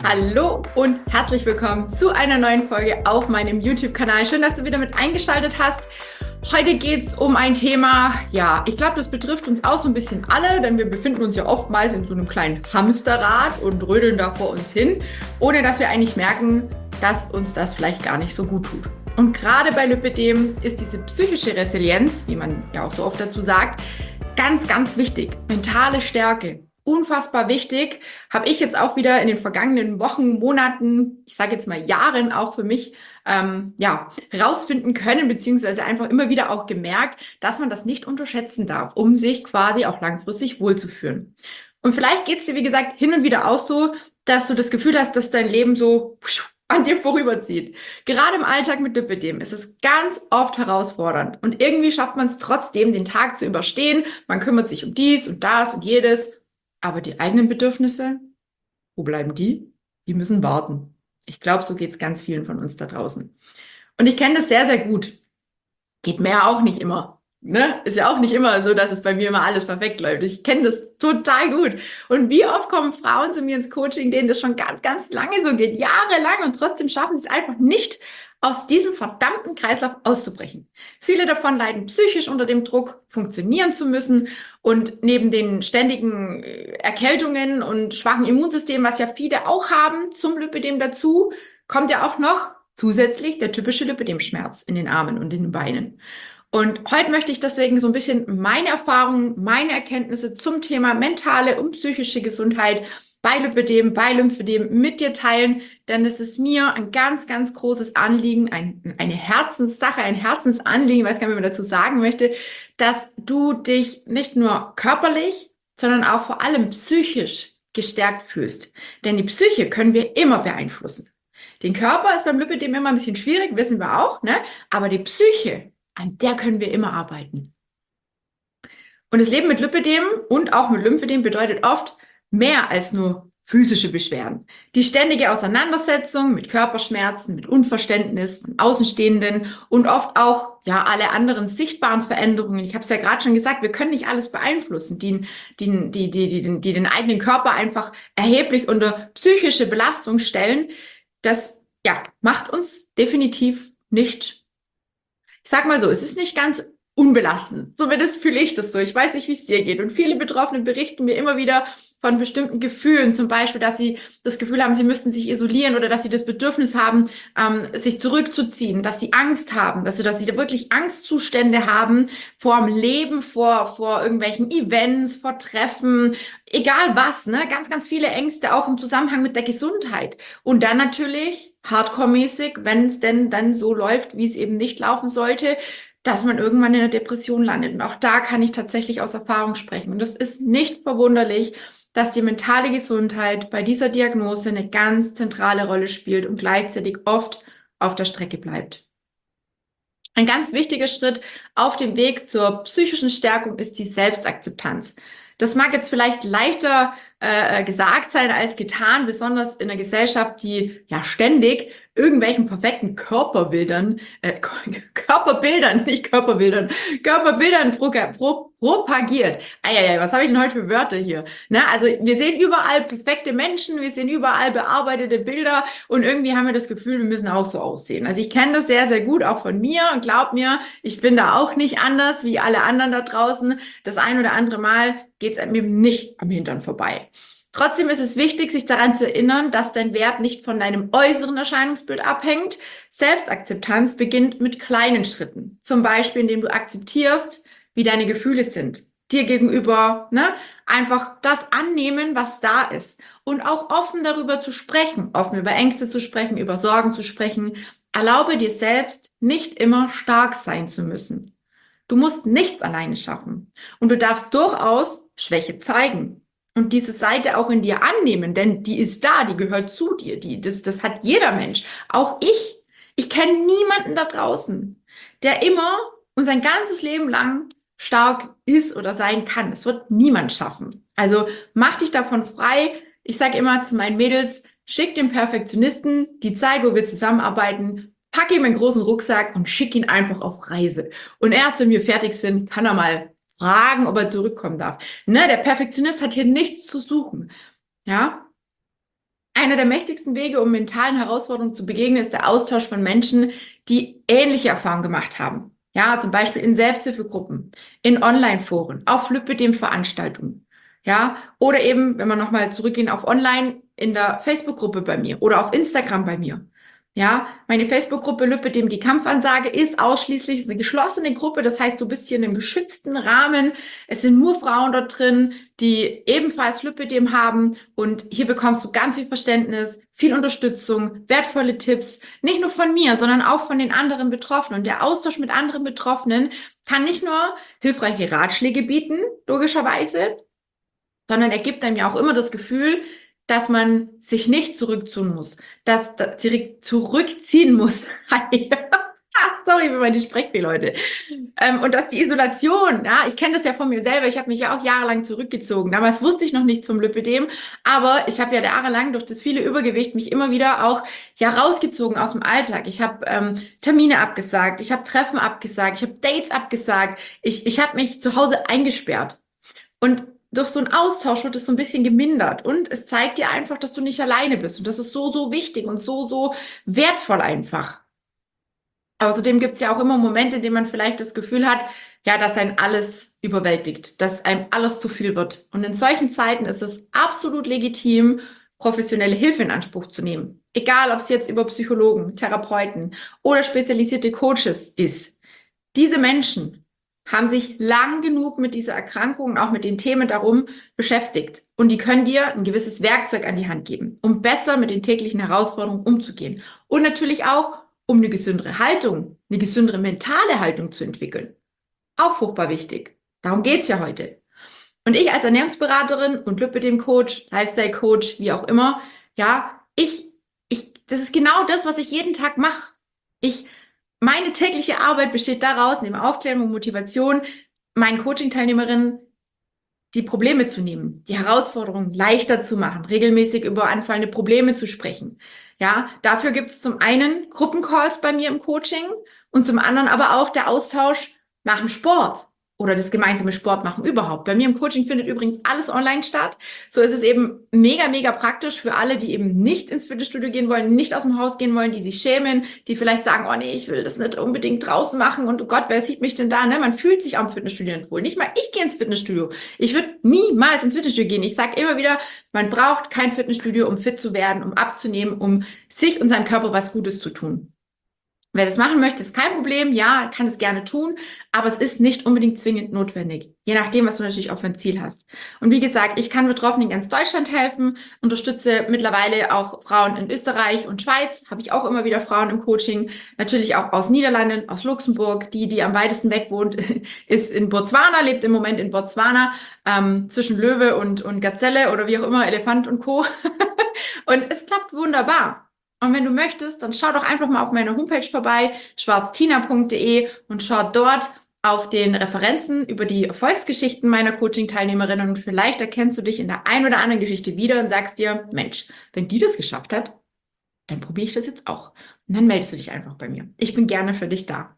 Hallo und herzlich willkommen zu einer neuen Folge auf meinem YouTube-Kanal. Schön, dass du wieder mit eingeschaltet hast. Heute geht es um ein Thema, ja, ich glaube, das betrifft uns auch so ein bisschen alle, denn wir befinden uns ja oftmals in so einem kleinen Hamsterrad und rödeln da vor uns hin, ohne dass wir eigentlich merken, dass uns das vielleicht gar nicht so gut tut. Und gerade bei Lipödem ist diese psychische Resilienz, wie man ja auch so oft dazu sagt, ganz, ganz wichtig. Mentale Stärke. Unfassbar wichtig, habe ich jetzt auch wieder in den vergangenen Wochen, Monaten, ich sage jetzt mal Jahren auch für mich rausfinden können, beziehungsweise einfach immer wieder auch gemerkt, dass man das nicht unterschätzen darf, um sich quasi auch langfristig wohlzufühlen. Und vielleicht geht es dir, wie gesagt, hin und wieder auch so, dass du das Gefühl hast, dass dein Leben so an dir vorüberzieht. Gerade im Alltag mit Lipödem ist es ganz oft herausfordernd und irgendwie schafft man es trotzdem, den Tag zu überstehen. Man kümmert sich um dies und das und jedes. Aber die eigenen Bedürfnisse, wo bleiben die? Die müssen warten. Ich glaube, so geht es ganz vielen von uns da draußen. Und ich kenne das sehr, sehr gut. Geht mir ja auch nicht immer. Ne? Ist ja auch nicht immer so, dass es bei mir immer alles perfekt läuft. Ich kenne das total gut. Und wie oft kommen Frauen zu mir ins Coaching, denen das schon ganz, ganz lange so geht, jahrelang, und trotzdem schaffen sie es einfach nicht, aus diesem verdammten Kreislauf auszubrechen. Viele davon leiden psychisch unter dem Druck, funktionieren zu müssen, und neben den ständigen Erkältungen und schwachen Immunsystemen, was ja viele auch haben, zum Lipödem dazu, kommt ja auch noch zusätzlich der typische Lipödem-Schmerz in den Armen und in den Beinen. Und heute möchte ich deswegen so ein bisschen meine Erfahrungen, meine Erkenntnisse zum Thema mentale und psychische Gesundheit bei Lipödem, bei Lymphödem mit dir teilen, denn es ist mir ein ganz, ganz großes Anliegen, eine Herzenssache, ein Herzensanliegen, ich weiß gar nicht, wie man dazu sagen möchte, dass du dich nicht nur körperlich, sondern auch vor allem psychisch gestärkt fühlst. Denn die Psyche können wir immer beeinflussen. Den Körper ist beim Lipödem immer ein bisschen schwierig, wissen wir auch, ne? Aber die Psyche, an der können wir immer arbeiten. Und das Leben mit Lipödem und auch mit Lymphödem bedeutet oft mehr als nur physische Beschwerden. Die ständige Auseinandersetzung mit Körperschmerzen, mit Unverständnis von Außenstehenden und oft auch alle anderen sichtbaren Veränderungen. Ich habe es ja gerade schon gesagt, wir können nicht alles beeinflussen, die den eigenen Körper einfach erheblich unter psychische Belastung stellen. Das macht uns definitiv nicht, ich sag mal so, es ist nicht ganz unbelastend. Zumindest fühle ich das so. Ich weiß nicht, wie es dir geht. Und viele Betroffene berichten mir immer wieder von bestimmten Gefühlen. Zum Beispiel, dass sie das Gefühl haben, sie müssten sich isolieren, oder dass sie das Bedürfnis haben, sich zurückzuziehen, dass sie Angst haben, dass sie da wirklich Angstzustände haben vor dem Leben, vor irgendwelchen Events, vor Treffen, egal was, ne? Ganz, ganz viele Ängste auch im Zusammenhang mit der Gesundheit. Und dann natürlich hardcore-mäßig, wenn es denn dann so läuft, wie es eben nicht laufen sollte, dass man irgendwann in der Depression landet. Und auch da kann ich tatsächlich aus Erfahrung sprechen. Und das ist nicht verwunderlich, dass die mentale Gesundheit bei dieser Diagnose eine ganz zentrale Rolle spielt und gleichzeitig oft auf der Strecke bleibt. Ein ganz wichtiger Schritt auf dem Weg zur psychischen Stärkung ist die Selbstakzeptanz. Das mag jetzt vielleicht leichter gesagt sein als getan, besonders in einer Gesellschaft, die ja ständig irgendwelchen perfekten Körperbildern propagiert. Was habe ich denn heute für Wörter hier? Na, also wir sehen überall perfekte Menschen, wir sehen überall bearbeitete Bilder, und irgendwie haben wir das Gefühl, wir müssen auch so aussehen. Also ich kenne das sehr, sehr gut, auch von mir, und glaub mir, ich bin da auch nicht anders wie alle anderen da draußen. Das ein oder andere Mal geht es mir nicht am Hintern vorbei. Trotzdem ist es wichtig, sich daran zu erinnern, dass dein Wert nicht von deinem äußeren Erscheinungsbild abhängt. Selbstakzeptanz beginnt mit kleinen Schritten. Zum Beispiel, indem du akzeptierst, wie deine Gefühle sind. Dir gegenüber, ne? Einfach das annehmen, was da ist. Und auch offen darüber zu sprechen. Offen über Ängste zu sprechen, über Sorgen zu sprechen. Erlaube dir selbst, nicht immer stark sein zu müssen. Du musst nichts alleine schaffen. Und du darfst durchaus Schwäche zeigen. Und diese Seite auch in dir annehmen, denn die ist da, die gehört zu dir. Das hat jeder Mensch. Auch ich. Ich kenne niemanden da draußen, der immer und sein ganzes Leben lang stark ist oder sein kann. Das wird niemand schaffen. Also mach dich davon frei. Ich sage immer zu meinen Mädels, schick den Perfektionisten die Zeit, wo wir zusammenarbeiten, pack ihm einen großen Rucksack und schick ihn einfach auf Reise. Und erst wenn wir fertig sind, kann er mal fragen, ob er zurückkommen darf. Ne, der Perfektionist hat hier nichts zu suchen. Ja? einer der mächtigsten Wege, um mentalen Herausforderungen zu begegnen, ist der Austausch von Menschen, die ähnliche Erfahrungen gemacht haben. Ja, zum Beispiel in Selbsthilfegruppen, in Online-Foren, auf Lipödem-Veranstaltungen. Ja, oder eben, wenn wir nochmal zurückgehen auf Online, in der Facebook-Gruppe bei mir oder auf Instagram bei mir. Ja, meine Facebook-Gruppe Lipödem, die Kampfansage, ist ausschließlich eine geschlossene Gruppe. Das heißt, du bist hier in einem geschützten Rahmen. Es sind nur Frauen dort drin, die ebenfalls Lipödem haben. Und hier bekommst du ganz viel Verständnis, viel Unterstützung, wertvolle Tipps. Nicht nur von mir, sondern auch von den anderen Betroffenen. Und der Austausch mit anderen Betroffenen kann nicht nur hilfreiche Ratschläge bieten, logischerweise, sondern er gibt einem ja auch immer das Gefühl, dass man sich nicht zurückziehen muss, dass zurückziehen muss. Sorry für meine Sprechfehler, Leute. Und dass die Isolation, ja, ich kenne das ja von mir selber, ich habe mich ja auch jahrelang zurückgezogen. Damals wusste ich noch nichts vom Lipödem, aber ich habe ja jahrelang durch das viele Übergewicht mich immer wieder auch ja rausgezogen aus dem Alltag. Ich habe Termine abgesagt, ich habe Treffen abgesagt, ich habe Dates abgesagt, ich habe mich zu Hause eingesperrt. Und durch so einen Austausch wird es so ein bisschen gemindert und es zeigt dir einfach, dass du nicht alleine bist und das ist so, so wichtig und so, so wertvoll einfach. Außerdem gibt es ja auch immer Momente, in denen man vielleicht das Gefühl hat, ja, dass einem alles überwältigt, dass einem alles zu viel wird. Und in solchen Zeiten ist es absolut legitim, professionelle Hilfe in Anspruch zu nehmen. Egal, ob es jetzt über Psychologen, Therapeuten oder spezialisierte Coaches ist. Diese Menschen haben sich lang genug mit dieser Erkrankung und auch mit den Themen darum beschäftigt. Und die können dir ein gewisses Werkzeug an die Hand geben, um besser mit den täglichen Herausforderungen umzugehen. Und natürlich auch, um eine gesündere Haltung, eine gesündere mentale Haltung zu entwickeln. Auch furchtbar wichtig. Darum geht's ja heute. Und ich als Ernährungsberaterin und Lipödem-Coach, Lifestyle-Coach, wie auch immer, ja, das ist genau das, was ich jeden Tag mache. Meine tägliche Arbeit besteht daraus, neben Aufklärung und Motivation, meinen Coaching-Teilnehmerinnen die Probleme zu nehmen, die Herausforderungen leichter zu machen, regelmäßig über anfallende Probleme zu sprechen. Ja, dafür gibt es zum einen Gruppencalls bei mir im Coaching und zum anderen aber auch der Austausch nach dem Sport oder das gemeinsame Sport machen überhaupt. Bei mir im Coaching findet übrigens alles online statt. So ist es eben mega, mega praktisch für alle, die eben nicht ins Fitnessstudio gehen wollen, nicht aus dem Haus gehen wollen, die sich schämen, die vielleicht sagen, oh nee, ich will das nicht unbedingt draußen machen und oh Gott, wer sieht mich denn da? Ne? Man fühlt sich auch im Fitnessstudio nicht wohl. Nicht mal ich gehe ins Fitnessstudio. Ich würde niemals ins Fitnessstudio gehen. Ich sage immer wieder, man braucht kein Fitnessstudio, um fit zu werden, um abzunehmen, um sich und seinem Körper was Gutes zu tun. Wer das machen möchte, ist kein Problem. Ja, kann es gerne tun, aber es ist nicht unbedingt zwingend notwendig. Je nachdem, was du natürlich auch für ein Ziel hast. Und wie gesagt, ich kann Betroffenen in ganz Deutschland helfen, unterstütze mittlerweile auch Frauen in Österreich und Schweiz. Habe ich auch immer wieder Frauen im Coaching. Natürlich auch aus Niederlanden, aus Luxemburg. Die am weitesten weg wohnt, ist in Botswana, lebt im Moment in Botswana, zwischen Löwe und Gazelle oder wie auch immer, Elefant und Co. Und es klappt wunderbar. Und wenn du möchtest, dann schau doch einfach mal auf meiner Homepage vorbei, schwarztina.de, und schau dort auf den Referenzen über die Erfolgsgeschichten meiner Coaching-Teilnehmerinnen und vielleicht erkennst du dich in der einen oder anderen Geschichte wieder und sagst dir, Mensch, wenn die das geschafft hat, dann probiere ich das jetzt auch. Und dann meldest du dich einfach bei mir. Ich bin gerne für dich da.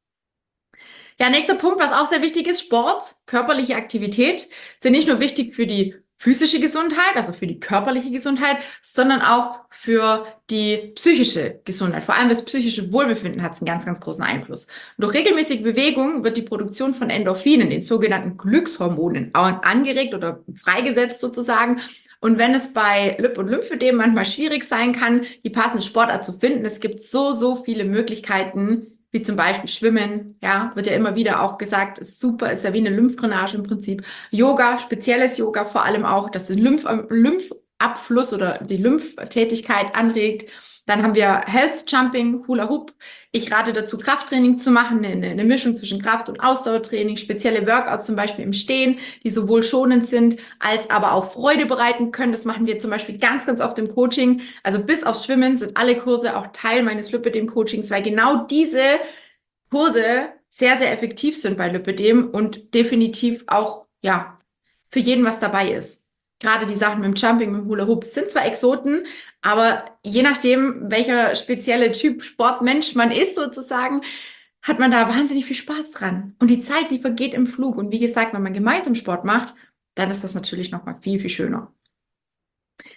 Ja, nächster Punkt, was auch sehr wichtig ist, Sport, körperliche Aktivität sind nicht nur wichtig für die physische Gesundheit, also für die körperliche Gesundheit, sondern auch für die psychische Gesundheit. Vor allem das psychische Wohlbefinden hat einen ganz, ganz großen Einfluss. Und durch regelmäßige Bewegung wird die Produktion von Endorphinen, den sogenannten Glückshormonen, angeregt oder freigesetzt sozusagen. Und wenn es bei Lip- und Lymphödem manchmal schwierig sein kann, die passende Sportart zu finden, es gibt so, so viele Möglichkeiten, wie zum Beispiel Schwimmen, ja, wird ja immer wieder auch gesagt, ist super, ist ja wie eine Lymphdrainage im Prinzip. Yoga, spezielles Yoga vor allem auch, das den Lymphabfluss oder die Lymphtätigkeit anregt. Dann haben wir Health Jumping, Hula Hoop. Ich rate dazu, Krafttraining zu machen, eine Mischung zwischen Kraft- und Ausdauertraining, spezielle Workouts zum Beispiel im Stehen, die sowohl schonend sind, als aber auch Freude bereiten können. Das machen wir zum Beispiel ganz, ganz oft im Coaching. Also bis aufs Schwimmen sind alle Kurse auch Teil meines Lipödem-Coachings, weil genau diese Kurse sehr, sehr effektiv sind bei Lipödem und definitiv auch, ja, für jeden was dabei ist. Gerade die Sachen mit dem Jumping, mit dem Hula Hoop sind zwar Exoten, aber je nachdem, welcher spezielle Typ Sportmensch man ist sozusagen, hat man da wahnsinnig viel Spaß dran. Und die Zeit, die vergeht im Flug. Und wie gesagt, wenn man gemeinsam Sport macht, dann ist das natürlich nochmal viel, viel schöner.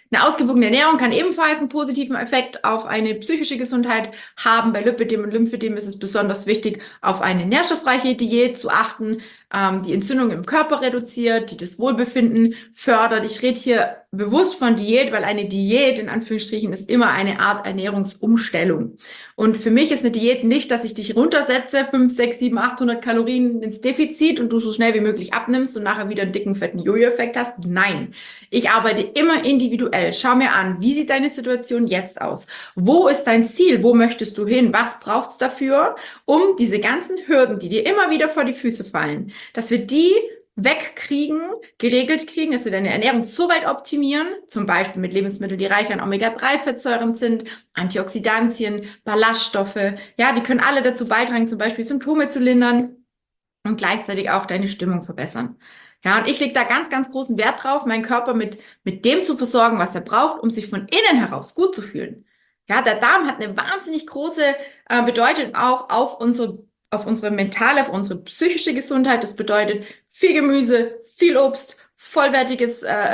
Eine ausgewogene Ernährung kann ebenfalls einen positiven Effekt auf eine psychische Gesundheit haben. Bei Lipödem und Lymphödem ist es besonders wichtig, auf eine nährstoffreiche Diät zu achten, die Entzündung im Körper reduziert, die das Wohlbefinden fördert. Ich rede hier bewusst von Diät, weil eine Diät in Anführungsstrichen ist immer eine Art Ernährungsumstellung. Und für mich ist eine Diät nicht, dass ich dich runtersetze, 5, 6, 7, 800 Kalorien ins Defizit und du so schnell wie möglich abnimmst und nachher wieder einen dicken, fetten Jojo-Effekt hast. Nein, ich arbeite immer individuell. Schau mir an, wie sieht deine Situation jetzt aus? Wo ist dein Ziel? Wo möchtest du hin? Was braucht es dafür, um diese ganzen Hürden, die dir immer wieder vor die Füße fallen, dass wir die wegkriegen, geregelt kriegen, dass wir deine Ernährung so weit optimieren, zum Beispiel mit Lebensmitteln, die reich an Omega-3-Fettsäuren sind, Antioxidantien, Ballaststoffe, ja, die können alle dazu beitragen, zum Beispiel Symptome zu lindern und gleichzeitig auch deine Stimmung verbessern. Ja, und ich lege da ganz, ganz großen Wert drauf, meinen Körper mit dem zu versorgen, was er braucht, um sich von innen heraus gut zu fühlen. Ja, der Darm hat eine wahnsinnig große Bedeutung auch auf unsere mentale, auf unsere psychische Gesundheit. Das bedeutet viel Gemüse, viel Obst, vollwertige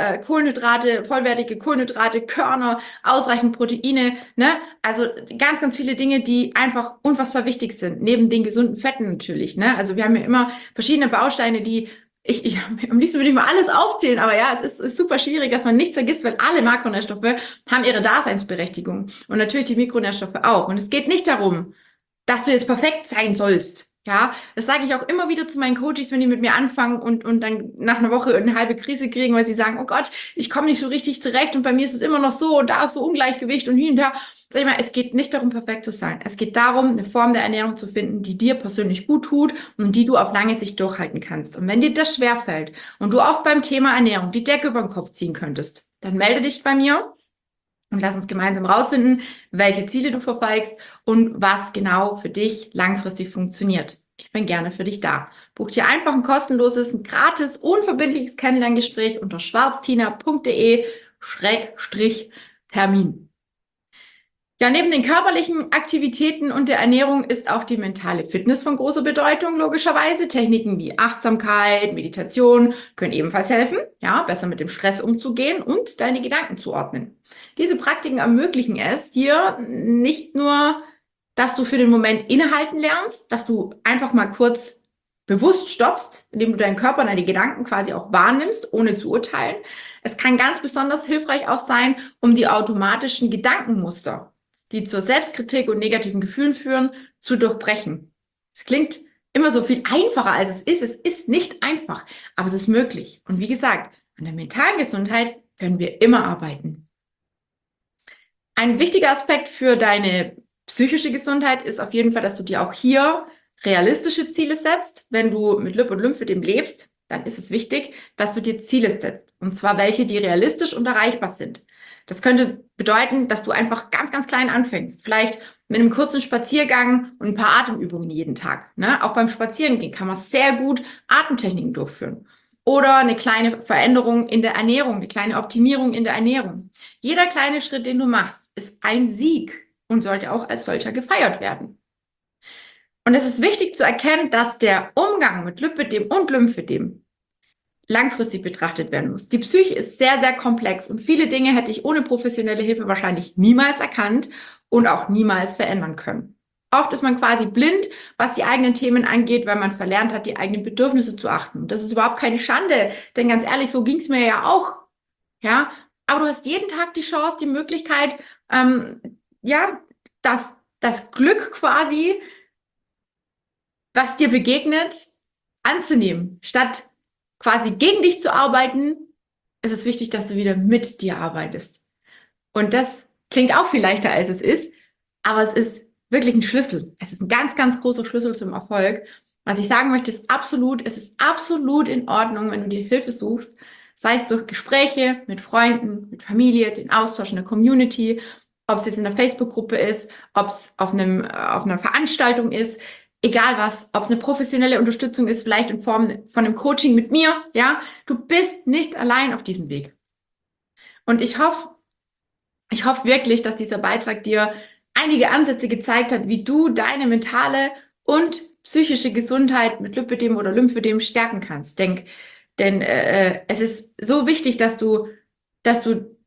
Kohlenhydrate, Körner, ausreichend Proteine, ne? Also ganz, ganz viele Dinge, die einfach unfassbar wichtig sind, neben den gesunden Fetten natürlich, ne? Also wir haben ja immer verschiedene Bausteine, die am liebsten würde ich mal alles aufzählen, aber ja, es ist super schwierig, dass man nichts vergisst, weil alle Makronährstoffe haben ihre Daseinsberechtigung und natürlich die Mikronährstoffe auch. Und es geht nicht darum, dass du jetzt perfekt sein sollst. Ja, das sage ich auch immer wieder zu meinen Coaches, wenn die mit mir anfangen und dann nach einer Woche eine halbe Krise kriegen, weil sie sagen, oh Gott, ich komme nicht so richtig zurecht und bei mir ist es immer noch so und da ist so Ungleichgewicht und hin und her. Sag ich mal, es geht nicht darum, perfekt zu sein. Es geht darum, eine Form der Ernährung zu finden, die dir persönlich gut tut und die du auf lange Sicht durchhalten kannst. Und wenn dir das schwerfällt und du auch beim Thema Ernährung die Decke über den Kopf ziehen könntest, dann melde dich bei mir. Und lass uns gemeinsam rausfinden, welche Ziele du verfolgst und was genau für dich langfristig funktioniert. Ich bin gerne für dich da. Buch dir einfach ein kostenloses, ein gratis, unverbindliches Kennenlerngespräch unter schwarztina.de/Termin. Ja, neben den körperlichen Aktivitäten und der Ernährung ist auch die mentale Fitness von großer Bedeutung, logischerweise. Techniken wie Achtsamkeit, Meditation können ebenfalls helfen, ja, besser mit dem Stress umzugehen und deine Gedanken zu ordnen. Diese Praktiken ermöglichen es dir nicht nur, dass du für den Moment innehalten lernst, dass du einfach mal kurz bewusst stoppst, indem du deinen Körper und deine Gedanken quasi auch wahrnimmst, ohne zu urteilen. Es kann ganz besonders hilfreich auch sein, um die automatischen Gedankenmuster, die zur Selbstkritik und negativen Gefühlen führen, zu durchbrechen. Es klingt immer so viel einfacher, als es ist. Es ist nicht einfach, aber es ist möglich. Und wie gesagt, an der mentalen Gesundheit können wir immer arbeiten. Ein wichtiger Aspekt für deine psychische Gesundheit ist auf jeden Fall, dass du dir auch hier realistische Ziele setzt. Wenn du mit Lip und Lymphödem lebst, dann ist es wichtig, dass du dir Ziele setzt. Und zwar welche, die realistisch und erreichbar sind. Das könnte bedeuten, dass du einfach ganz, ganz klein anfängst. Vielleicht mit einem kurzen Spaziergang und ein paar Atemübungen jeden Tag. Ne? Auch beim Spazierengehen kann man sehr gut Atemtechniken durchführen. Oder eine kleine Veränderung in der Ernährung, eine kleine Optimierung in der Ernährung. Jeder kleine Schritt, den du machst, ist ein Sieg und sollte auch als solcher gefeiert werden. Und es ist wichtig zu erkennen, dass der Umgang mit Lipödem und Lymphödem langfristig betrachtet werden muss. Die Psyche ist sehr, sehr komplex und viele Dinge hätte ich ohne professionelle Hilfe wahrscheinlich niemals erkannt und auch niemals verändern können. Oft ist man quasi blind, was die eigenen Themen angeht, weil man verlernt hat, die eigenen Bedürfnisse zu achten. Und das ist überhaupt keine Schande, denn ganz ehrlich, so ging es mir ja auch. Ja, aber du hast jeden Tag die Chance, die Möglichkeit, ja, das Glück quasi, was dir begegnet, anzunehmen, statt quasi gegen dich zu arbeiten. Ist es wichtig, dass du wieder mit dir arbeitest. Und das klingt auch viel leichter, als es ist, aber es ist wirklich ein Schlüssel. Es ist ein ganz, ganz großer Schlüssel zum Erfolg. Was ich sagen möchte, ist es ist absolut in Ordnung, wenn du dir Hilfe suchst, sei es durch Gespräche mit Freunden, mit Familie, den Austausch in der Community, ob es jetzt in der Facebook-Gruppe ist, ob es auf einer Veranstaltung ist, egal was, ob es eine professionelle Unterstützung ist, vielleicht in Form von einem Coaching mit mir, ja, du bist nicht allein auf diesem Weg. Und ich hoffe wirklich, dass dieser Beitrag dir einige Ansätze gezeigt hat, wie du deine mentale und psychische Gesundheit mit Lipödem oder Lymphödem stärken kannst. Denn es ist so wichtig, dass du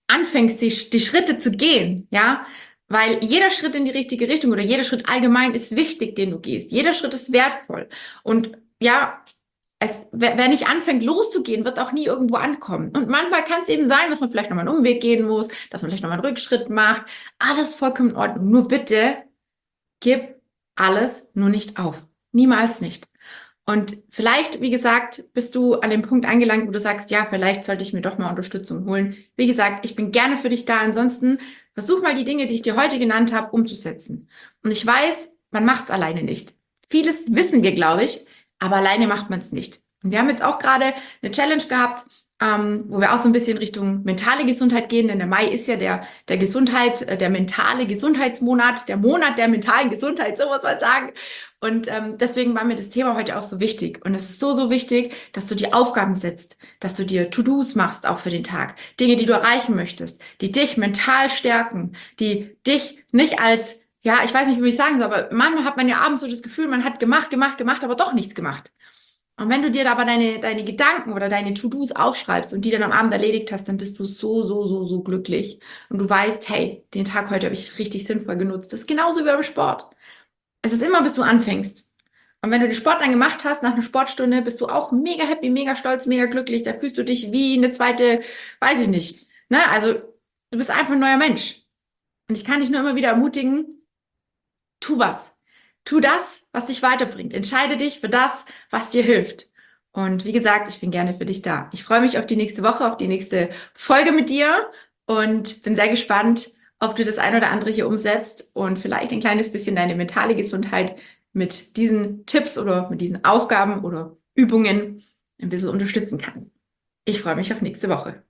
anfängst, die Schritte zu gehen, ja, weil jeder Schritt in die richtige Richtung oder jeder Schritt allgemein ist wichtig, den du gehst. Jeder Schritt ist wertvoll. Und ja, wer nicht anfängt loszugehen, wird auch nie irgendwo ankommen. Und manchmal kann es eben sein, dass man vielleicht nochmal einen Umweg gehen muss, dass man vielleicht nochmal einen Rückschritt macht. Alles vollkommen in Ordnung. Nur bitte gib alles nur nicht auf. Niemals nicht. Und vielleicht, wie gesagt, bist du an dem Punkt angelangt, wo du sagst, ja, vielleicht sollte ich mir doch mal Unterstützung holen. Wie gesagt, ich bin gerne für dich da. Ansonsten versuch mal die Dinge, die ich dir heute genannt habe, umzusetzen. Und ich weiß, man macht es alleine nicht. Vieles wissen wir, glaube ich, aber alleine macht man es nicht. Und wir haben jetzt auch gerade eine Challenge gehabt, wo wir auch so ein bisschen Richtung mentale Gesundheit gehen, denn der Mai ist ja der Gesundheit, der mentale Gesundheitsmonat, der Monat der mentalen Gesundheit, so muss man sagen. Und deswegen war mir das Thema heute auch so wichtig. Und es ist so, so wichtig, dass du dir Aufgaben setzt, dass du dir To-Dos machst, auch für den Tag. Dinge, die du erreichen möchtest, die dich mental stärken, die dich nicht als, ja, ich weiß nicht, wie ich sagen soll, aber manchmal hat man ja abends so das Gefühl, man hat gemacht, aber doch nichts gemacht. Und wenn du dir aber deine Gedanken oder deine To-Dos aufschreibst und die dann am Abend erledigt hast, dann bist du so, so, so, so glücklich. Und du weißt, hey, den Tag heute habe ich richtig sinnvoll genutzt. Das ist genauso wie beim Sport. Es ist immer, bis du anfängst. Und wenn du den Sport dann gemacht hast, nach einer Sportstunde, bist du auch mega happy, mega stolz, mega glücklich. Da fühlst du dich wie eine zweite, weiß ich nicht. Ne? Also du bist einfach ein neuer Mensch. Und ich kann dich nur immer wieder ermutigen, tu was. Tu das, was dich weiterbringt. Entscheide dich für das, was dir hilft. Und wie gesagt, ich bin gerne für dich da. Ich freue mich auf die nächste Woche, auf die nächste Folge mit dir und bin sehr gespannt, ob du das ein oder andere hier umsetzt und vielleicht ein kleines bisschen deine mentale Gesundheit mit diesen Tipps oder mit diesen Aufgaben oder Übungen ein bisschen unterstützen kannst. Ich freue mich auf nächste Woche.